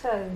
So,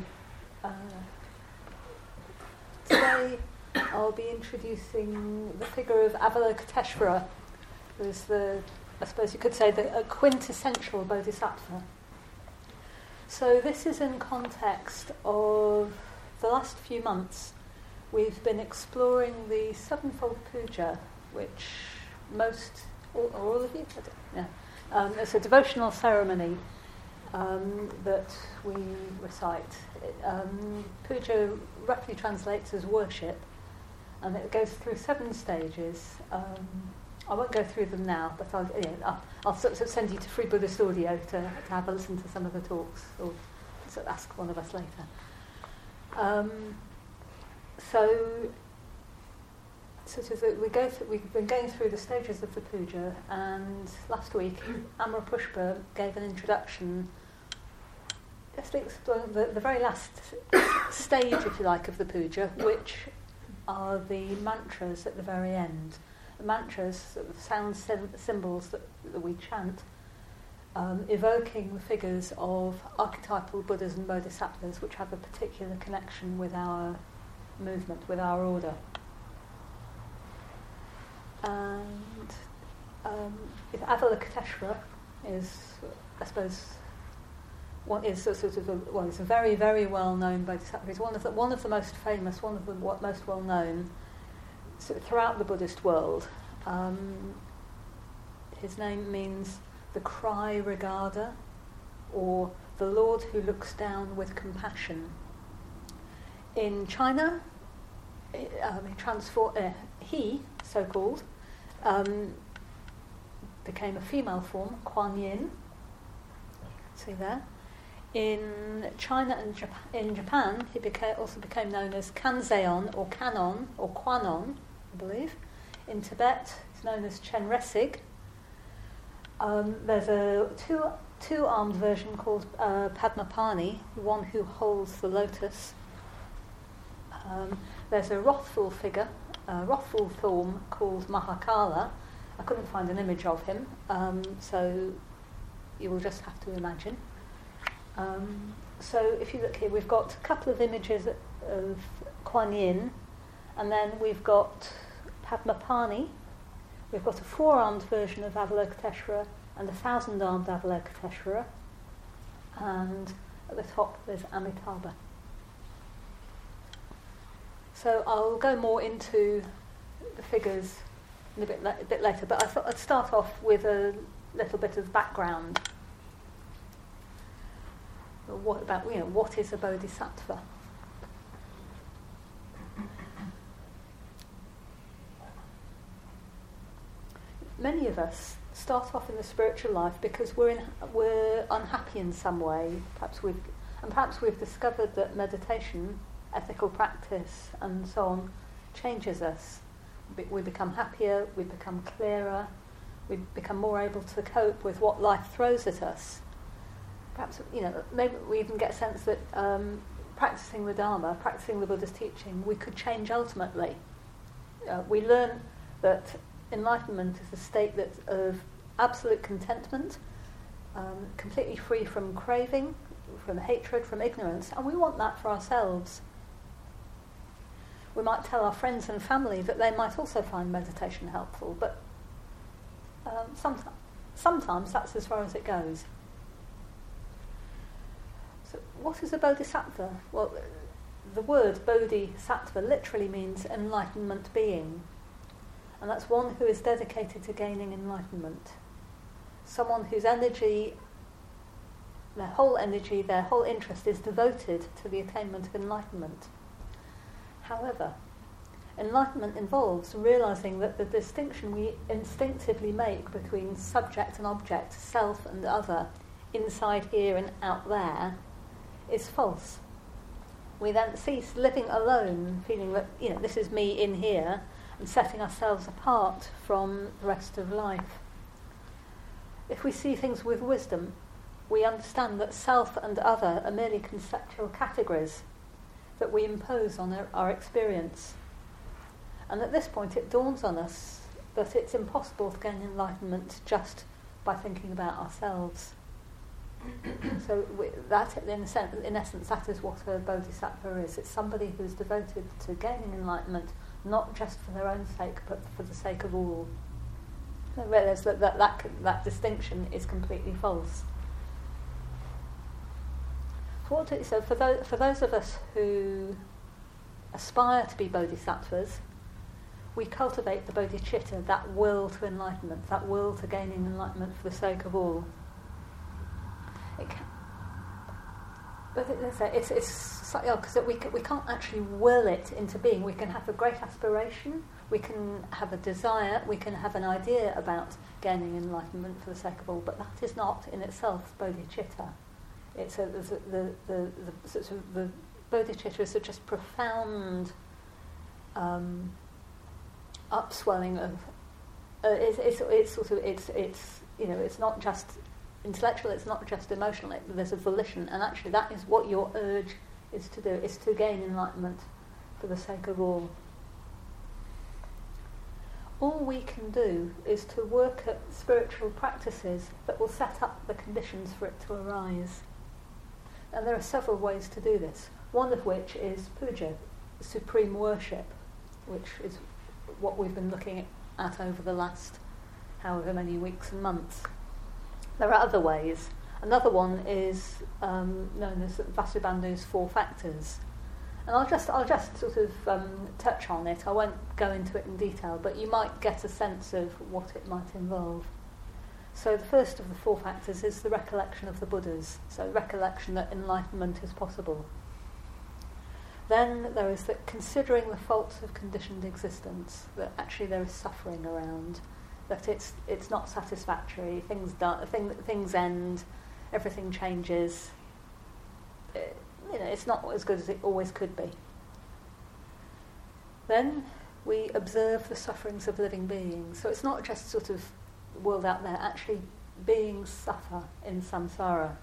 today I'll be introducing the figure of Avalokiteshvara, who is I suppose you could say, a quintessential bodhisattva. So this is in context of the last few months. We've been exploring the sevenfold puja, which all of you, it's a devotional ceremony that we recite. Puja roughly translates as worship, and it goes through 7 stages. I won't go through them now, but I'll sort of send you to Free Buddhist Audio to have a listen to some of the talks, or sort of ask one of us later. We've been going through the stages of the puja, and last week Amra Pushpa gave an introduction, just exploring the very last stage, if you like, of the puja, which are the mantras at the very end. The mantras, the sound symbols that we chant, evoking the figures of archetypal Buddhas and Bodhisattvas, which have a particular connection with our movement, with our order. And Avalokiteshvara is, I suppose, is a very, very well-known bodhisattva. He's one of the most famous, one of the most well-known throughout the Buddhist world. His name means the cry regarder, or the Lord who looks down with compassion. In China, he, so-called, became a female form, Kuan Yin. See there. In China and in Japan, he also became known as Kanzeon or Kanon or Kwanon, I believe. In Tibet, it's known as Chenresig. There's a two-armed version called Padmapani, the one who holds the lotus. There's a wrathful figure, a wrathful form called Mahakala. I couldn't find an image of him, so you will just have to imagine. So if you look here, we've got a couple of images of Kuan Yin, and then we've got Padmapani. We've got a 4-armed version of Avalokiteshvara and a 1,000-armed Avalokiteshvara, and at the top there's Amitabha. So I'll go more into the figures a bit later, but I thought I'd start off with a little bit of background. What is a bodhisattva? Many of us start off in the spiritual life because we're unhappy in some way. Perhaps we've discovered that meditation, ethical practice, and so on, changes us. We become happier, we become clearer, we become more able to cope with what life throws at us. Perhaps, maybe we even get a sense that practicing the Dharma, practicing the Buddha's teaching, we could change ultimately. We learn that enlightenment is a state of absolute contentment, completely free from craving, from hatred, from ignorance, and we want that for ourselves. We might tell our friends and family that they might also find meditation helpful, but sometimes that's as far as it goes. So what is a bodhisattva? Well, the word bodhisattva literally means enlightenment being, and that's one who is dedicated to gaining enlightenment. Someone whose energy, their whole interest is devoted to the attainment of enlightenment. However, enlightenment involves realizing that the distinction we instinctively make between subject and object, self and other, inside here and out there, is false. We then cease living alone, feeling that this is me in here, and setting ourselves apart from the rest of life. If we see things with wisdom, we understand that self and other are merely conceptual categories that we impose on our experience. And at this point it dawns on us that it's impossible to gain enlightenment just by thinking about ourselves. So that, in essence, that is what a bodhisattva is. It's somebody who's devoted to gaining enlightenment, not just for their own sake, but for the sake of all. So realize that distinction is completely false. So for those of us who aspire to be bodhisattvas, we cultivate the bodhicitta, that will to enlightenment, that will to gaining enlightenment for the sake of all. It's slightly odd because we can't actually will it into being. We can have a great aspiration, we can have a desire, we can have an idea about gaining enlightenment for the sake of all, but that is not in itself bodhicitta. It's the bodhicitta is a just profound upswelling of. It's not just intellectual, it's not just emotional, there's a volition, and actually that is what your urge is to do, is to gain enlightenment for the sake of all. All we can do is to work at spiritual practices that will set up the conditions for it to arise. And there are several ways to do this, one of which is puja, supreme worship, which is what we've been looking at over the last however many weeks and months. There are other ways. Another one is known as Vasubandhu's 4 factors. And I'll just sort of touch on it. I won't go into it in detail, but you might get a sense of what it might involve. So the first of the 4 factors is the recollection of the Buddhas, so recollection that enlightenment is possible. Then there is that considering the faults of conditioned existence, that actually there is suffering around, that it's not satisfactory, things end, everything changes. It's not as good as it always could be. Then we observe the sufferings of living beings. So it's not just sort of the world out there, actually beings suffer in samsara.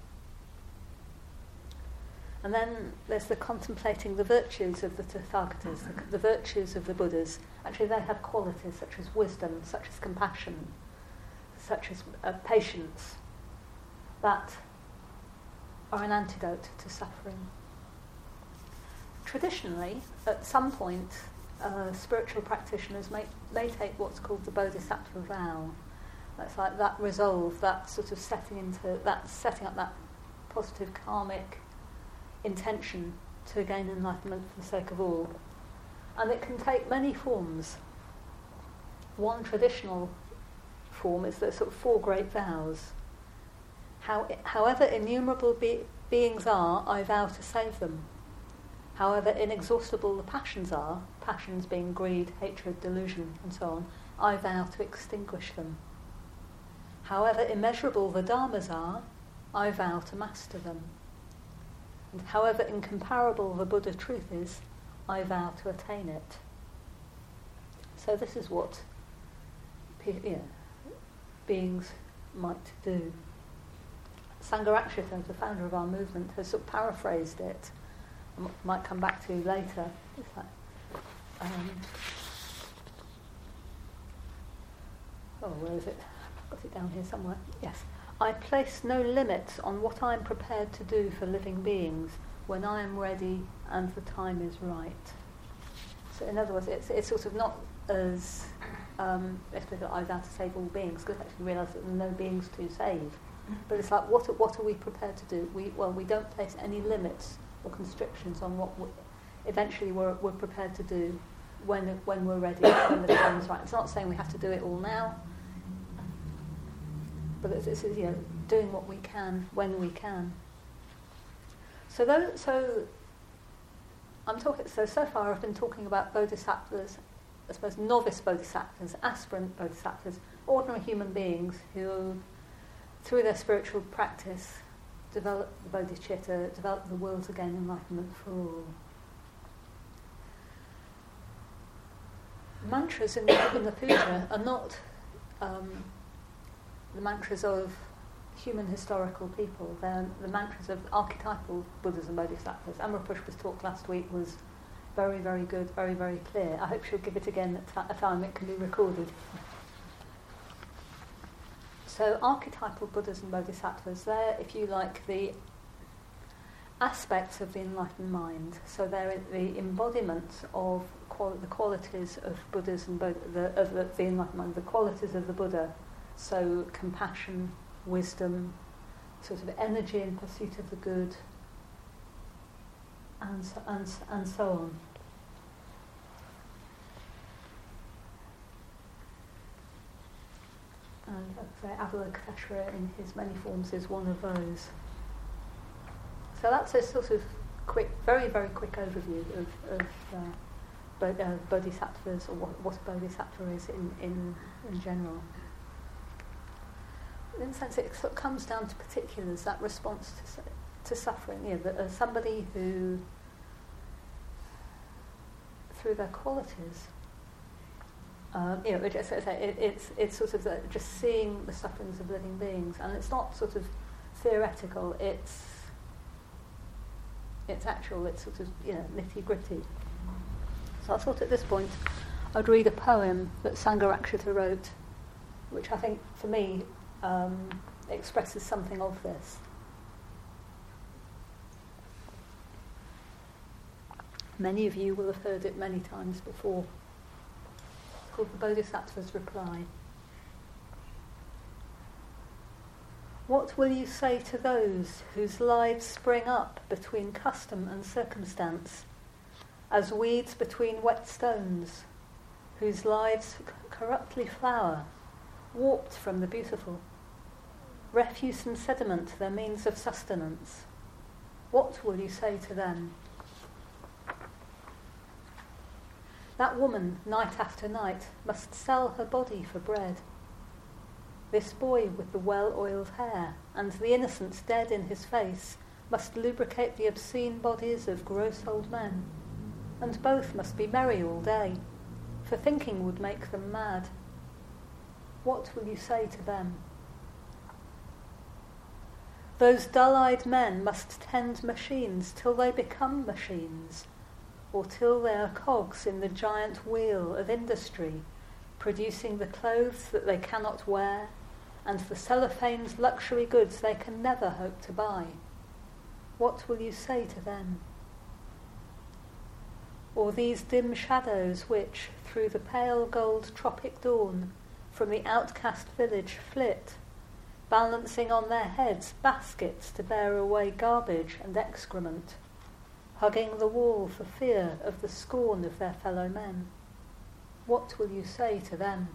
And then there's the contemplating the virtues of the Tathagatas, the virtues of the Buddhas. Actually they have qualities such as wisdom, such as compassion, such as patience, that are an antidote to suffering. Traditionally, at some point, spiritual practitioners may take what's called the Bodhisattva vow. That's like that resolve, that sort of setting up that positive karmic intention to gain enlightenment for the sake of all. And it can take many forms. One traditional form is the sort of 4 great vows. However innumerable beings are, I vow to save them. However inexhaustible the passions are, passions being greed, hatred, delusion, and so on, I vow to extinguish them. However immeasurable the dharmas are, I vow to master them. And however incomparable the Buddha truth is, I vow to attain it. So this is what beings might do. Sangharakshita, the founder of our movement, has sort of paraphrased it, and might come back to later. It's like, where is it? I've got it down here somewhere. Yes. I place no limits on what I am prepared to do for living beings when I am ready and the time is right. So in other words, it's sort of not as especially that I vow to save all beings, because I actually realise that there are no beings to save. But it's like, what are we prepared to do? We don't place any limits or constrictions on what eventually we're prepared to do when we're ready, when the time is right. It's not saying we have to do it all now, but it's doing what we can when we can. So far I've been talking about bodhisattvas, I suppose novice bodhisattvas, aspirant bodhisattvas, ordinary human beings who, through their spiritual practice, develop the bodhicitta, develop the will to gain enlightenment for all. Mantras in the puja are not the mantras of human historical people. They're the mantras of archetypal Buddhas and Bodhisattvas. Amrapushpa's talk last week was very, very good, very, very clear. I hope she'll give it again at a time it can be recorded. So archetypal Buddhas and Bodhisattvas, they're, if you like, the aspects of the enlightened mind. So they're the embodiments of the qualities of Buddhas and the enlightened mind, the qualities of the Buddha. So compassion, wisdom, sort of energy in pursuit of the good, and so on. And Avalokiteshvara in his many forms is one of those. So that's a sort of quick, very, very quick overview of bodhisattvas, or what a bodhisattva is in general. In a sense, it sort of comes down to particulars, that response to suffering. You know, somebody who, through their qualities, it's sort of just seeing the sufferings of living beings, and it's not sort of theoretical. It's actual. It's sort of nitty gritty. So I thought at this point I'd read a poem that Sangharakshita wrote, which I think for me expresses something of this. Many of you will have heard it many times before. It's called The Bodhisattva's Reply. What will you say to those whose lives spring up between custom and circumstance, as weeds between wet stones, whose lives corruptly flower, warped from the beautiful? Refuse and sediment their means of sustenance. What will you say to them? That woman, night after night, must sell her body for bread. This boy with the well-oiled hair and the innocence dead in his face must lubricate the obscene bodies of gross old men. And both must be merry all day, for thinking would make them mad. What will you say to them? Those dull-eyed men must tend machines till they become machines, or till they are cogs in the giant wheel of industry, producing the clothes that they cannot wear, and the cellophane's luxury goods they can never hope to buy. What will you say to them? Or these dim shadows which, through the pale gold tropic dawn, from the outcast village flit, balancing on their heads baskets to bear away garbage and excrement, hugging the wall for fear of the scorn of their fellow men. What will you say to them?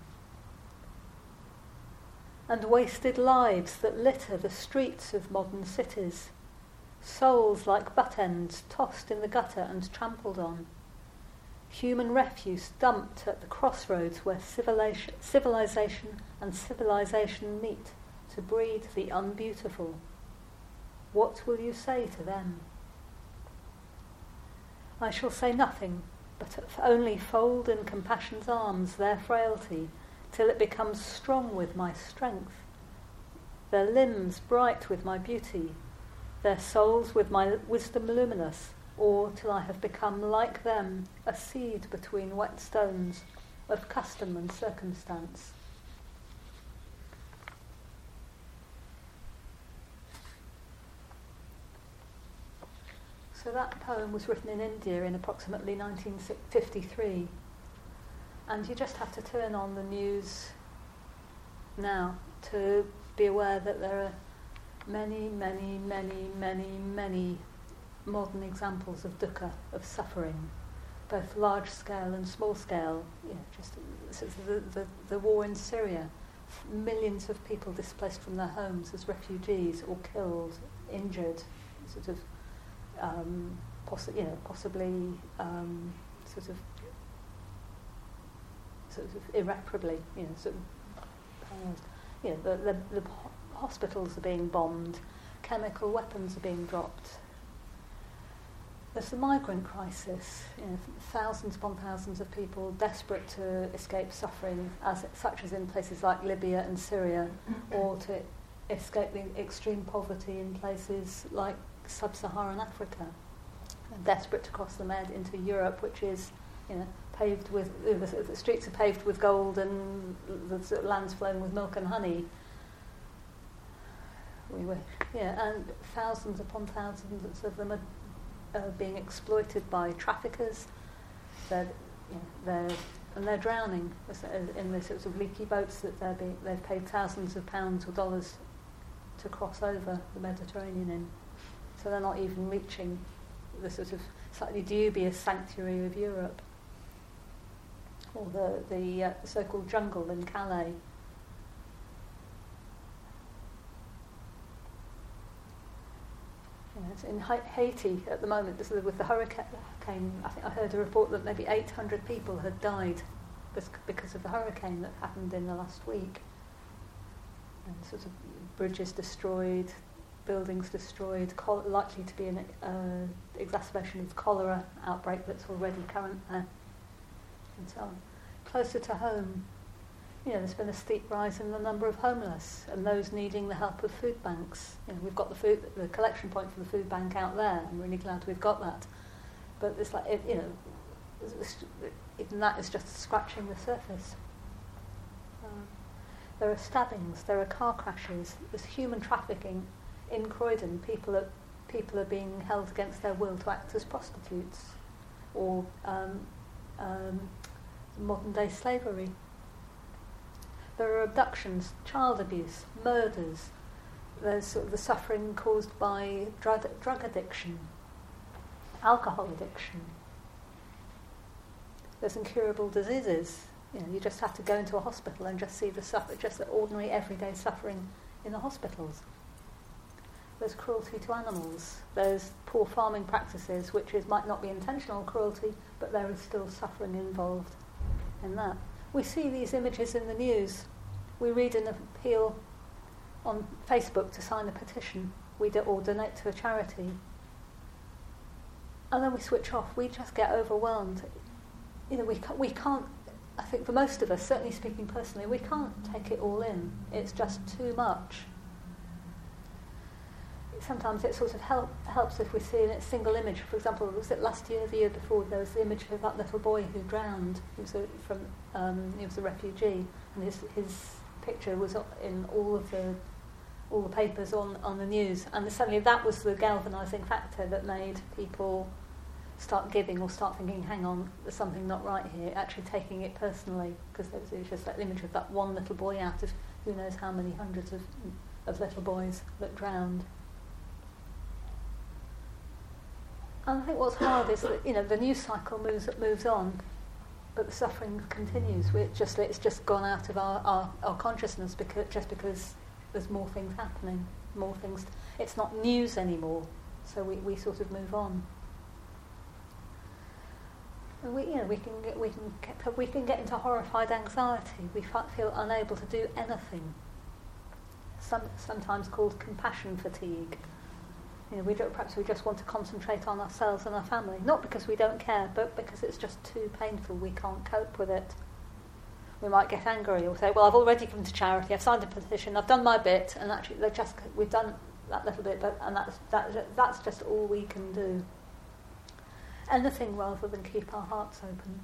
And wasted lives that litter the streets of modern cities, souls like butt ends tossed in the gutter and trampled on, human refuse dumped at the crossroads where civilization and civilization meet to breed the unbeautiful. What will you say to them? I shall say nothing, but only fold in compassion's arms their frailty, till it becomes strong with my strength, their limbs bright with my beauty, their souls with my wisdom luminous, or till I have become like them, a seed between wet stones of custom and circumstance. So that poem was written in India in approximately 1953, and you just have to turn on the news now to be aware that there are many, many, many, many, many modern examples of dukkha, of suffering, both large scale and small scale. Just the war in Syria, millions of people displaced from their homes as refugees or killed, injured, sort of possibly sort of irreparably, the hospitals are being bombed, chemical weapons are being dropped. There's the migrant crisis, thousands upon thousands of people desperate to escape suffering, such as in places like Libya and Syria, or to escape the extreme poverty in places like sub-Saharan Africa, desperate to cross the Med into Europe, which is, paved with the streets are paved with gold and the land's flowing with milk and honey. We wish. Yeah, and thousands upon thousands of them are being exploited by traffickers. They're drowning in the sorts of leaky boats that they've paid thousands of pounds or dollars to cross over the Mediterranean in. So they're not even reaching the sort of slightly dubious sanctuary of Europe, or the so-called jungle in Calais. It's in Haiti at the moment, with the hurricane. I think I heard a report that maybe 800 people had died because of the hurricane that happened in the last week. And sort of bridges destroyed, buildings destroyed, likely to be an exacerbation of the cholera outbreak that's already current there, and so on. Closer to home, there's been a steep rise in the number of homeless and those needing the help of food banks. We've got the collection point for the food bank out there. I'm really glad we've got that. But it's like, even that is just scratching the surface. There are stabbings, there are car crashes, there's human trafficking in Croydon. People are being held against their will to act as prostitutes, or modern day slavery. There are abductions, child abuse, murders. There's sort of the suffering caused by drug addiction, alcohol addiction. There's incurable diseases. You just have to go into a hospital and just see the ordinary everyday suffering in the hospitals. There's cruelty to animals. There's poor farming practices, which might not be intentional cruelty, but there is still suffering involved in that. We see these images in the news. We read an appeal on Facebook to sign a petition, or donate to a charity, and then we switch off. We just get overwhelmed. We can't. I think for most of us, certainly speaking personally, we can't take it all in. It's just too much. Sometimes it sort of helps if we see in a single image. For example, was it last year, the year before, there was the image of that little boy who drowned. He was a refugee, and his picture was in all the papers on the news. And suddenly that was the galvanising factor that made people start giving or start thinking, hang on, there's something not right here, actually taking it personally, because it was just that image of that one little boy out of who knows how many hundreds of little boys that drowned. And I think what's hard is that the news cycle moves on, but the suffering continues. It's just gone out of our consciousness because there's more things happening, more things. It's not news anymore, so we sort of move on. And we can get into horrified anxiety. We feel unable to do anything. Sometimes called compassion fatigue. Perhaps we just want to concentrate on ourselves and our family, not because we don't care, but because it's just too painful. We can't cope with it. We might get angry or say, "Well, I've already given to charity. I've signed a petition. I've done my bit, and actually, we've done that little bit, and that's just all we can do." Anything rather than keep our hearts open.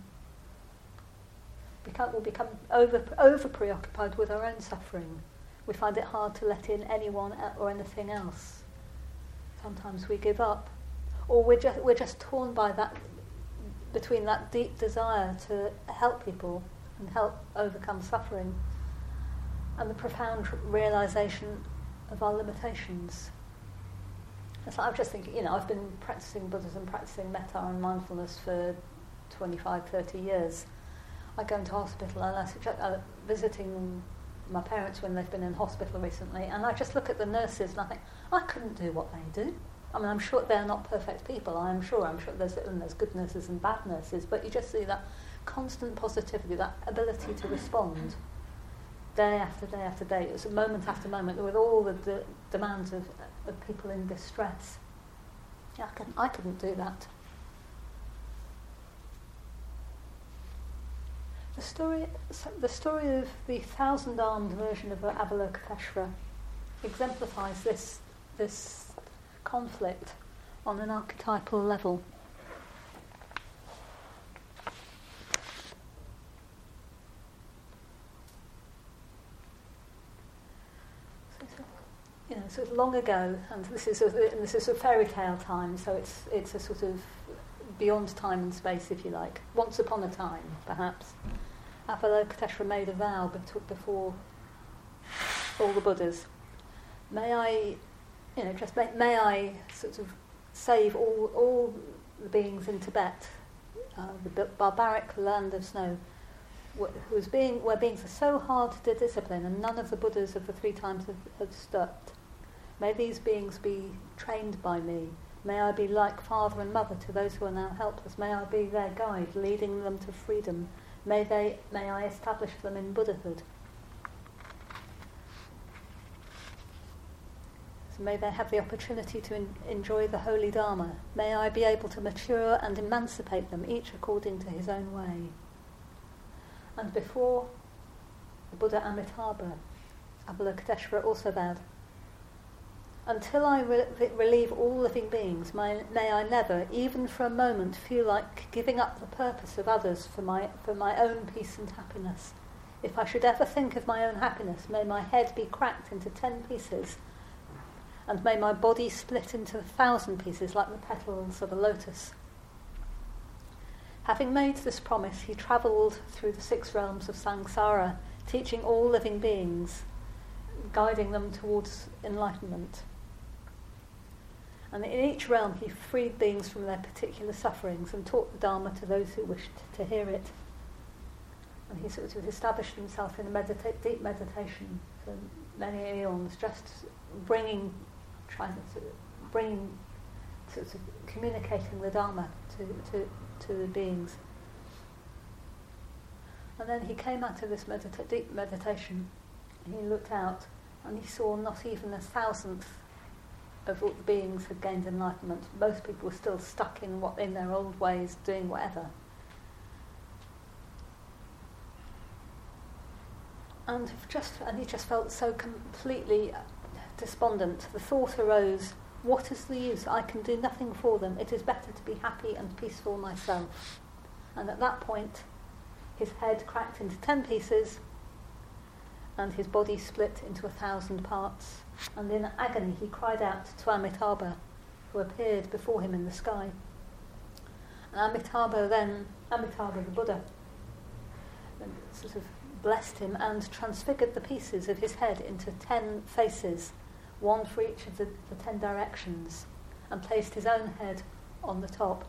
We'll become over preoccupied with our own suffering. We find it hard to let in anyone or anything else. Sometimes we give up, or we're just torn by that, between that deep desire to help people and help overcome suffering, and the profound realization of our limitations. It's like I'm just thinking, I've been practicing Buddhism, practicing metta and mindfulness for 25, 30 years. I go into hospital and I'm visiting my parents when they've been in hospital recently, and I just look at the nurses and I think, I couldn't do what they do. I mean, I'm sure they're not perfect people. I'm sure there's good nurses and bad nurses, but you just see that constant positivity, that ability to respond day after day after day. It was moment after moment with all the demands of people in distress. I couldn't do that. The story of the 1,000-armed version of Avalokiteshvara exemplifies this conflict on an archetypal level. sort of long ago, and this is a fairy tale time, so it's a sort of beyond time and space, if you like. Once upon a time, perhaps, Avalokiteshvara made a vow before all the Buddhas. May I sort of save all the beings in Tibet, the barbaric land of snow, where beings are so hard to discipline, and none of the Buddhas of the 3 times have stopped. May these beings be trained by me. May I be like father and mother to those who are now helpless. May I be their guide, leading them to freedom. May I establish them in Buddhahood. So may they have the opportunity to enjoy the holy Dharma. May I be able to mature and emancipate them, each according to his own way. And before the Buddha Amitabha, Avalokiteshvara also vowed, until I relieve all living beings, may I never, even for a moment, feel like giving up the purpose of others for my own peace and happiness. If I should ever think of my own happiness, may my head be cracked into 10 pieces, and may my body split into 1,000 pieces like the petals of a lotus. Having made this promise, he travelled through the 6 realms of samsara, teaching all living beings, guiding them towards enlightenment. And in each realm he freed beings from their particular sufferings and taught the Dharma to those who wished to hear it. And he sort of established himself in a deep meditation for many eons, just communicating the Dharma to the beings. And then he came out of this deep meditation, and he looked out, and he saw not even 1,000th of all the beings had gained enlightenment. Most people were still stuck in their old ways, doing whatever. And he just felt so completely despondent. The thought arose, what is the use? I can do nothing for them. It is better to be happy and peaceful myself. And at that point, his head cracked into 10 pieces, and his body split into 1,000 parts. And in agony he cried out to Amitabha, who appeared before him in the sky. And Amitabha the Buddha, sort of blessed him and transfigured the pieces of his head into 10 faces, one for each of the 10 directions, and placed his own head on the top.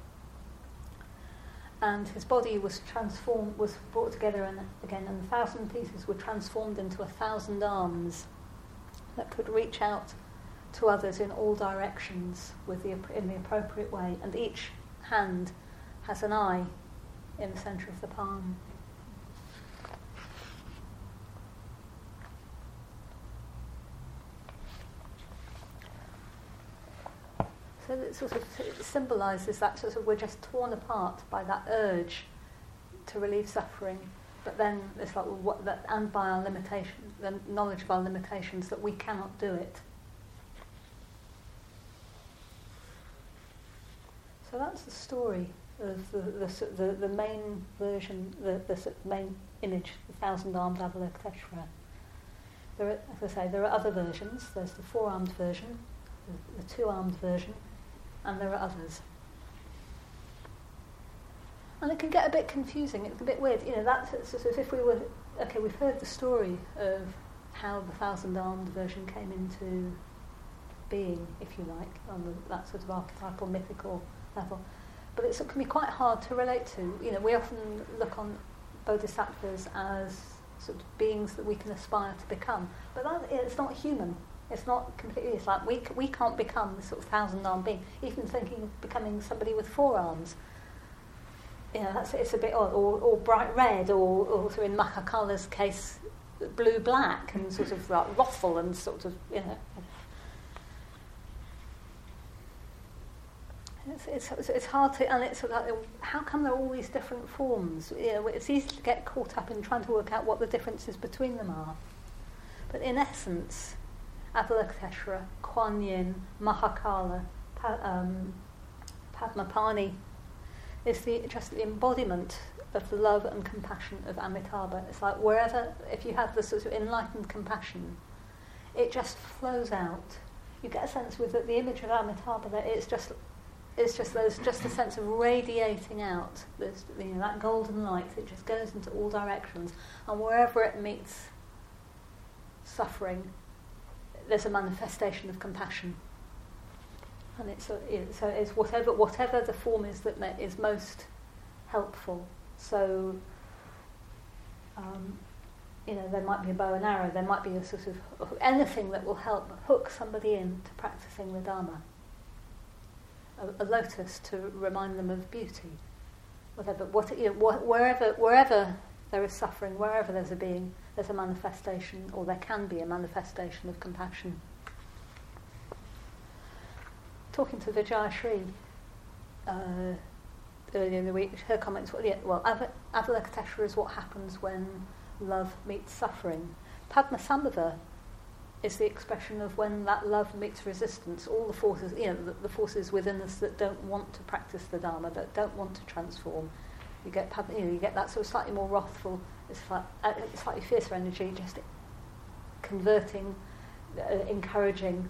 And his body was brought together again, and 1,000 pieces were transformed into 1,000 arms that could reach out to others in all directions in the appropriate way. And each hand has an eye in the centre of the palm. So it sort of symbolises that sort of we're just torn apart by that urge to relieve suffering, but then it's like and by our limitation, the knowledge of our limitations, that we cannot do it. So that's the story of the main version, the main image, the 1,000-armed Avalokiteshvara. As I say, there are other versions. There's the 4-armed version, the 2-armed version, and there are others. And it can get a bit confusing, it's a bit weird. That's sort of if we were... Okay, we've heard the story of how the 1,000-armed version came into being, if you like, on that sort of archetypal, mythical level. But it can be quite hard to relate to. We often look on bodhisattvas as sort of beings that we can aspire to become. But it's not human. It's not completely... It's like we can't become this sort of 1,000-armed being. Even thinking of becoming somebody with 4 arms, it's a bit odd, or bright red, or in Mahakala's case, blue-black, and sort of like wrathful and sort of, It's hard to, and it's like, how come there are all these different forms? It's easy to get caught up in trying to work out what the differences between them are. But in essence, Avalokiteshvara, Kuan Yin, Mahakala, Padmapani is just the embodiment of the love and compassion of Amitabha. It's like wherever, if you have the sort of enlightened compassion, it just flows out you get a sense with the image of Amitabha that it's just there's just a sense of radiating out. There's, that golden light that just goes into all directions, and wherever it meets suffering, there's a manifestation of compassion. And so it's whatever the form is that is most helpful. So, there might be a bow and arrow, there might be a sort of anything that will help hook somebody into practicing the Dharma. A lotus to remind them of beauty, whatever. Wherever there is suffering, wherever there's a being, there's a manifestation, or there can be a manifestation of compassion. Talking to Vijayashree earlier in the week, her comments were, Avalokiteshvara is what happens when love meets suffering. Padmasambhava is the expression of when that love meets resistance. All the forces, the forces within us that don't want to practice the Dharma, that don't want to transform. You get that sort of slightly more wrathful, it's like slightly fiercer energy, just converting, encouraging.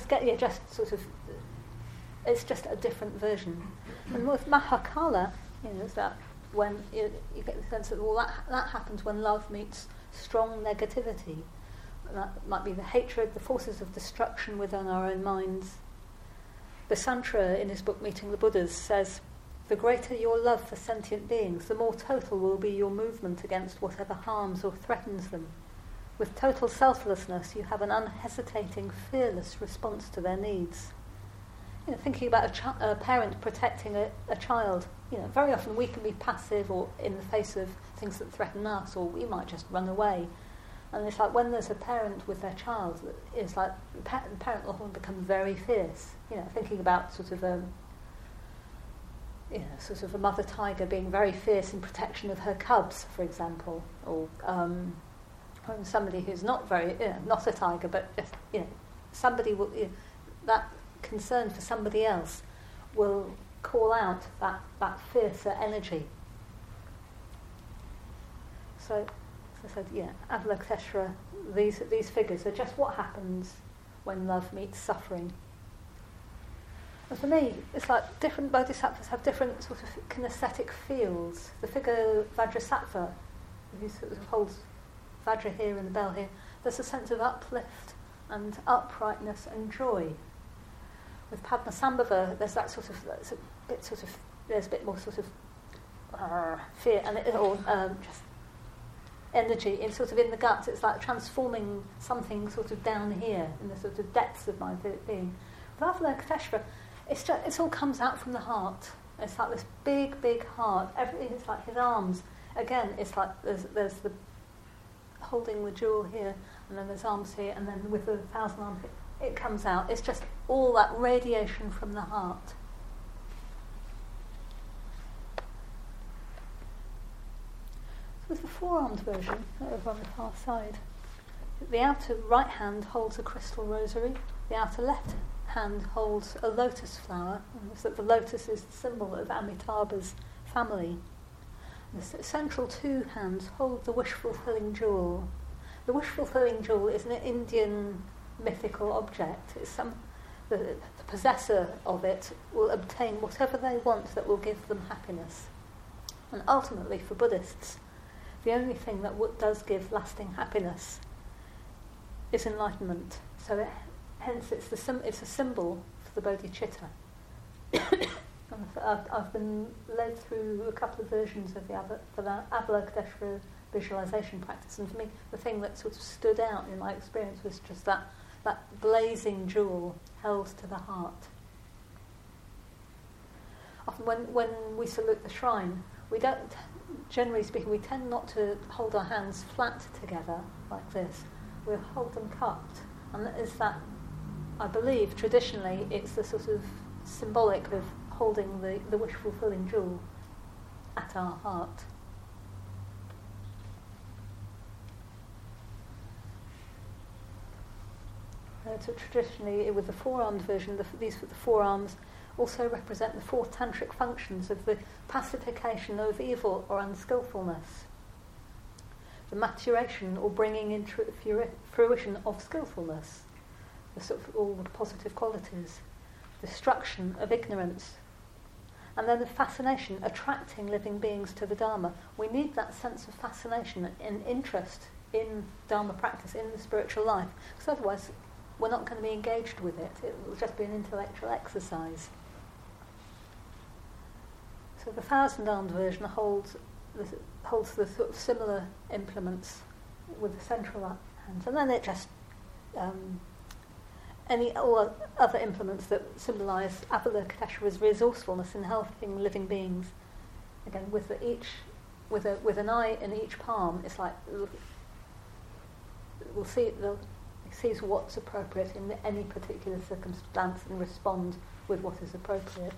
It's just a different version. And with Mahakala, is that when you get the sense that that happens when love meets strong negativity. That might be the hatred, the forces of destruction within our own minds. Basantra, in his book Meeting the Buddhas, says, "The greater your love for sentient beings, the more total will be your movement against whatever harms or threatens them. With total selflessness, you have an unhesitating, fearless response to their needs." Thinking about a parent protecting a child, very often we can be passive or in the face of things that threaten us, or we might just run away. And it's like when there's a parent with their child, it's like the parent will often become very fierce. Thinking about sort of a mother tiger being very fierce in protection of her cubs, for example, or somebody who's not not a tiger, but just somebody will that concern for somebody else will call out that fiercer energy. So. I said, Avalokiteshvara, these figures are just what happens when love meets suffering. And for me, it's like different bodhisattvas have different sort of kinesthetic fields. The figure Vajrasattva, who sort of holds Vajra here and the bell here, there's a sense of uplift and uprightness and joy. With Padmasambhava, there's that sort of, there's a bit more sort of fear and just energy in the guts. It's like transforming something sort of down here in the sort of depths of my being. With Avalokiteshvara, it all comes out from the heart. It's like this big heart. Everything is like his arms. Again, it's like there's the holding the jewel here, and then there's arms here, and then with the 1,000 arms, it comes out. It's just all that radiation from the heart. With the four-armed version, over on the far side, the outer right hand holds a crystal rosary, the outer left hand holds a lotus flower, and so the lotus is the symbol of Amitabha's family. The central two hands hold the wish-fulfilling jewel. The wish-fulfilling jewel is an Indian mythical object. It's the possessor of it will obtain whatever they want that will give them happiness. And ultimately, for Buddhists, the only thing that does give lasting happiness is enlightenment. So hence it's a symbol for the bodhicitta. I've been led through a couple of versions of the Avalokiteshvara visualization practice, and for me the thing that sort of stood out in my experience was just that blazing jewel held to the heart. Often when we salute the shrine, we don't, generally speaking, we tend not to hold our hands flat together like this. We'll hold them cupped, and that is that, I believe, traditionally, it's the sort of symbolic of holding the wish-fulfilling jewel at our heart. So traditionally, with the four-armed version, the forearms also represent the four tantric functions of the pacification of evil or unskillfulness, the maturation or bringing into fruition of skillfulness, all the positive qualities, destruction of ignorance, and then the fascination, attracting living beings to the Dharma. We need that sense of fascination and interest in Dharma practice, in the spiritual life, because otherwise we're not going to be engaged with it. It will just be an intellectual exercise. So the thousand-armed version holds the sort of similar implements with the central hands, and then it just all other implements that symbolise Avalokiteshvara's resourcefulness in helping living beings. Again, with an eye in each palm, it's like he sees what's appropriate in any particular circumstance and respond with what is appropriate.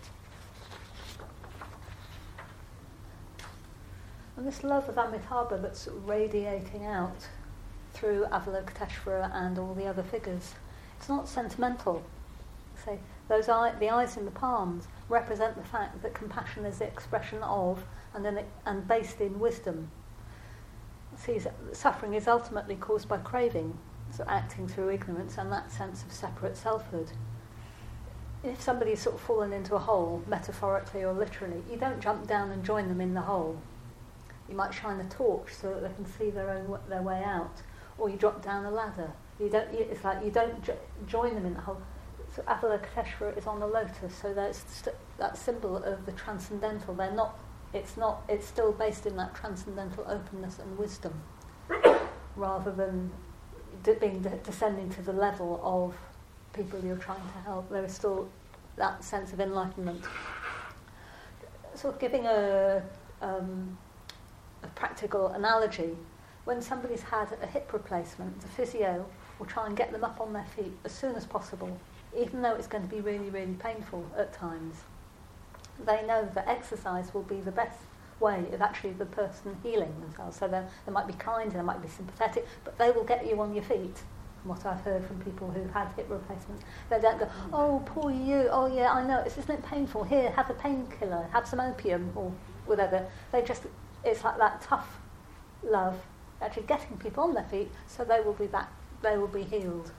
And this love of Amitabha that's sort of radiating out through Avalokiteshvara and all the other figures, it's not sentimental. Say, the eyes in the palms represent the fact that compassion is the expression of and based in wisdom. See, suffering is ultimately caused by craving, so acting through ignorance and that sense of separate selfhood. If somebody's sort of fallen into a hole, metaphorically or literally, you don't jump down and join them in the hole. You might shine a torch so that they can see their way out, or you drop down a ladder. It's like you don't join them in the hole. So Avalokiteshvara is on the lotus, so that's that symbol of the transcendental. It's still based in that transcendental openness and wisdom, rather than descending to the level of people you're trying to help. There is still that sense of enlightenment. Sort of giving a practical analogy, when somebody's had a hip replacement, the physio will try and get them up on their feet as soon as possible, even though it's going to be really, really painful at times. They know that exercise will be the best way of actually the person healing themselves. So they might be kind and they might be sympathetic, but they will get you on your feet. From what I've heard from people who've had hip replacements, they don't go, "Oh, poor you, oh yeah, I know, isn't it painful? Here, have a painkiller, have some opium," or whatever. It's like that tough love, actually getting people on their feet, so they will be healed.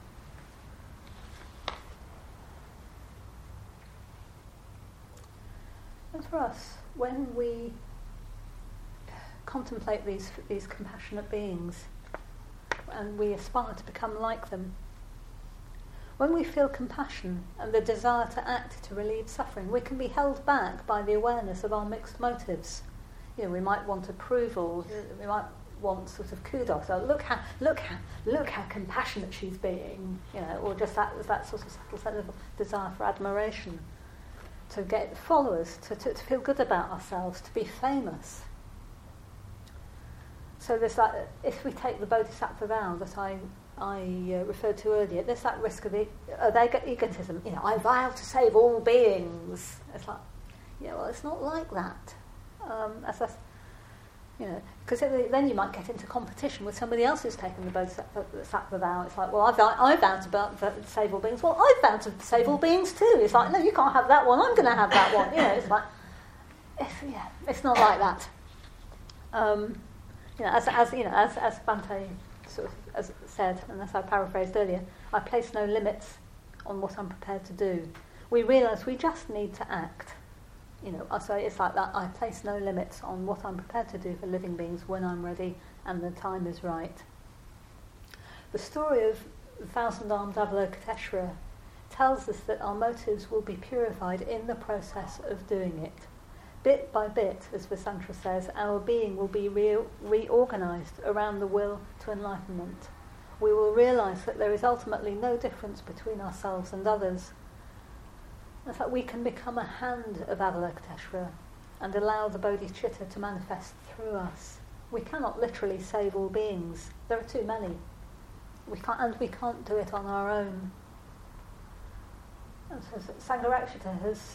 And for us, when we contemplate these compassionate beings and we aspire to become like them, when we feel compassion and the desire to act to relieve suffering, we can be held back by the awareness of our mixed motives. We might want approval, we might want sort of kudos. So look how compassionate she's being, or just that sort of subtle sense of desire for admiration, to get followers, to feel good about ourselves, to be famous. So there's that. If we take the Bodhisattva vow that I referred to earlier, there's that risk of egotism. I vow to save all beings. It's like, well, it's not like that. Because then you might get into competition with somebody else who's taken the Bodhisattva vow. It's like, well, I vowed to save all beings. Well, I vowed to save all beings too. It's like, no, you can't have that one. I'm going to have that one. It's like, it's not like that. As Bhante sort of said, and as I paraphrased earlier, I place no limits on what I'm prepared to do. We realise we just need to act. So it's like that. I place no limits on what I'm prepared to do for living beings when I'm ready and the time is right. The story of the thousand-armed Avalokiteshvara tells us that our motives will be purified in the process of doing it. Bit by bit, as Vasantra says, our being will be reorganised around the will to enlightenment. We will realise that there is ultimately no difference between ourselves and others. In fact, we can become a hand of Avalokiteshvara and allow the bodhicitta to manifest through us. We cannot literally save all beings. There are too many. We can't do it on our own. And so Sangharakshita has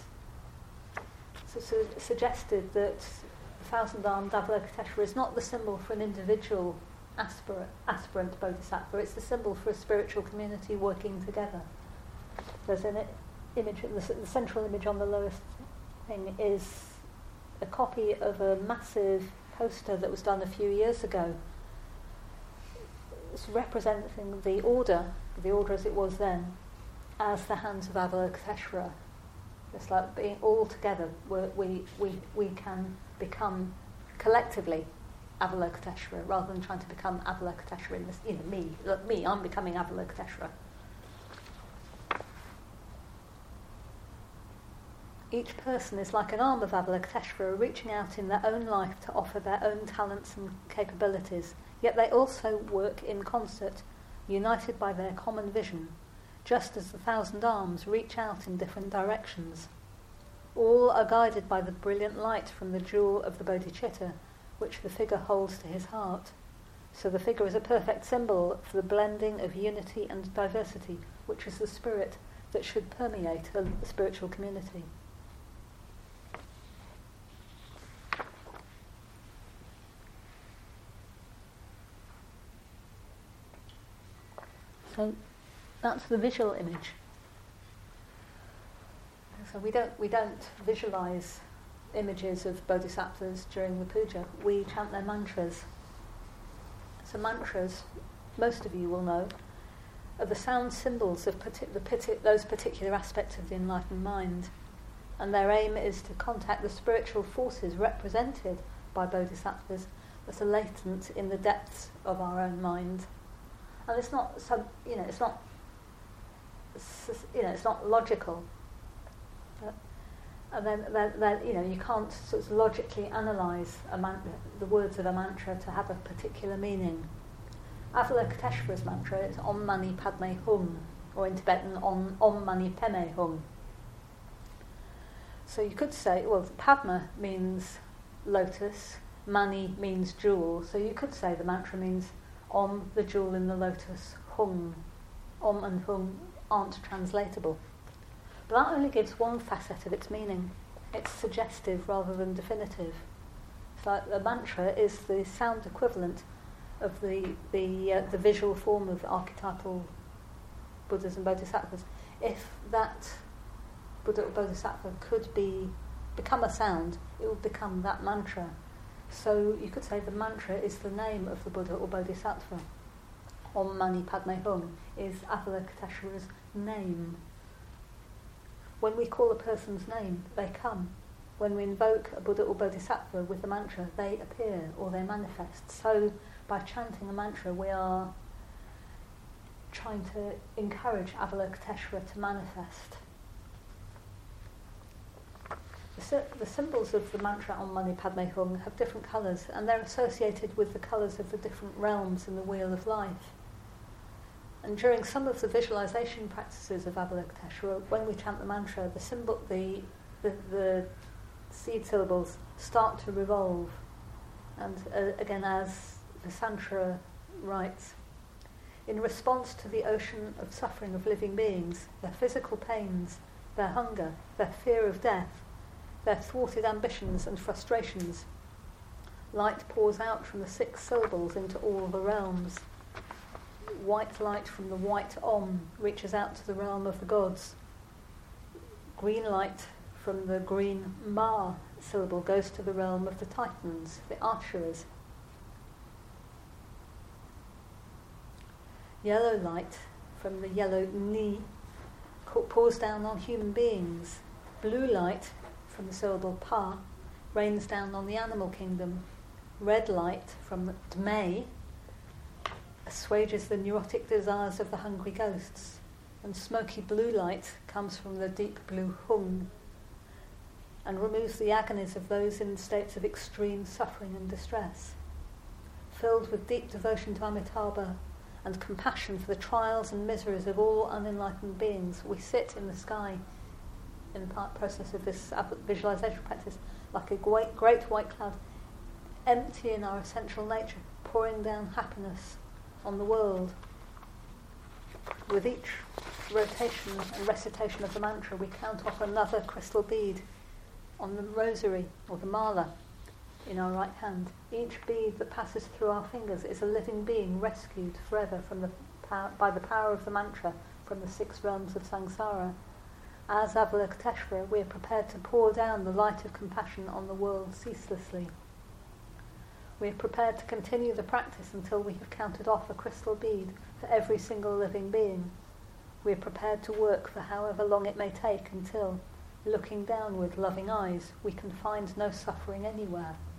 suggested that the thousand-armed Avalokiteshvara is not the symbol for an individual aspirant bodhisattva, it's the symbol for a spiritual community working together. There's an image, the central image on the lowest thing is a copy of a massive poster that was done a few years ago. It's representing the order as it was then, as the hands of Avalokiteshvara. It's like being all together, we can become collectively Avalokiteshvara rather than trying to become Avalokiteshvara in this, me, I'm becoming Avalokiteshvara. Each person is like an arm of Avalokiteshvara reaching out in their own life to offer their own talents and capabilities, yet they also work in concert, united by their common vision, just as the 1,000 arms reach out in different directions. All are guided by the brilliant light from the jewel of the bodhicitta, which the figure holds to his heart. So the figure is a perfect symbol for the blending of unity and diversity, which is the spirit that should permeate a spiritual community. So that's the visual image. So we don't visualize images of bodhisattvas during the puja. We chant their mantras. So mantras, most of you will know, are the sound symbols of those particular aspects of the enlightened mind, and their aim is to contact the spiritual forces represented by bodhisattvas that are latent in the depths of our own mind. And it's not logical. And then you can't sort of logically analyse the words of a mantra to have a particular meaning. Avalokiteshvara's mantra is Om Mani Padme Hum, or in Tibetan Om Mani Padme Hum. So you could say, well, Padma means lotus, Mani means jewel, so you could say the mantra means Om, the jewel in the lotus, Hum. Om and Hum aren't translatable. But that only gives one facet of its meaning. It's suggestive rather than definitive. So the mantra is the sound equivalent of the visual form of archetypal Buddhas and Bodhisattvas. If that Buddha or Bodhisattva could become a sound, it would become that mantra. So you could say the mantra is the name of the Buddha or Bodhisattva. Om Mani Padme Hum is Avalokiteshvara's name. When we call a person's name, they come. When we invoke a Buddha or Bodhisattva with the mantra, they appear or they manifest. So by chanting a mantra, we are trying to encourage Avalokiteshvara to manifest. The symbols of the mantra Om Mani Padme Hum have different colours, and they're associated with the colours of the different realms in the wheel of life. And during some of the visualization practices of Avalokiteshvara, when we chant the mantra, the seed syllables start to revolve. And again, as Vasantra writes, in response to the ocean of suffering of living beings, their physical pains, their hunger, their fear of death, their thwarted ambitions and frustrations, light pours out from the 6 syllables into all the realms. White light from the white Om reaches out to the realm of the gods. Green light from the green Ma syllable goes to the realm of the Titans, the Archeras. Yellow light from the yellow Ni pours down on human beings. Blue light from the syllable Pa rains down on the animal kingdom. Red light from the Dmei assuages the neurotic desires of the hungry ghosts, and smoky blue light comes from the deep blue Hung and removes the agonies of those in states of extreme suffering and distress. Filled with deep devotion to Amitabha and compassion for the trials and miseries of all unenlightened beings, we sit in the sky in the process of this visualization practice like a great white cloud, empty in our essential nature, pouring down happiness on the world. With each rotation and recitation of the mantra, we count off another crystal bead on the rosary or the mala in our right hand. Each bead that passes through our fingers is a living being rescued forever from by the power of the mantra from the 6 realms of samsara. As Avalokiteshvara, we are prepared to pour down the light of compassion on the world ceaselessly. We are prepared to continue the practice until we have counted off a crystal bead for every single living being. We are prepared to work for however long it may take until, looking down with loving eyes, we can find no suffering anywhere.